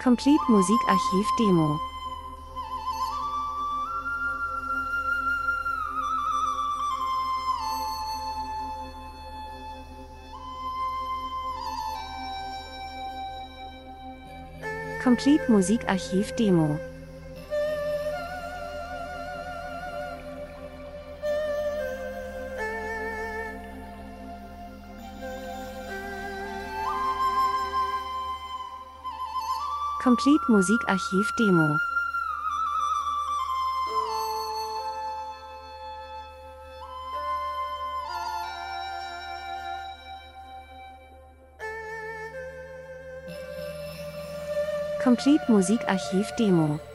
Complete Musikarchiv Demo. Complete Musikarchiv Demo. Complete Musikarchiv Demo. Complete Musikarchiv Demo.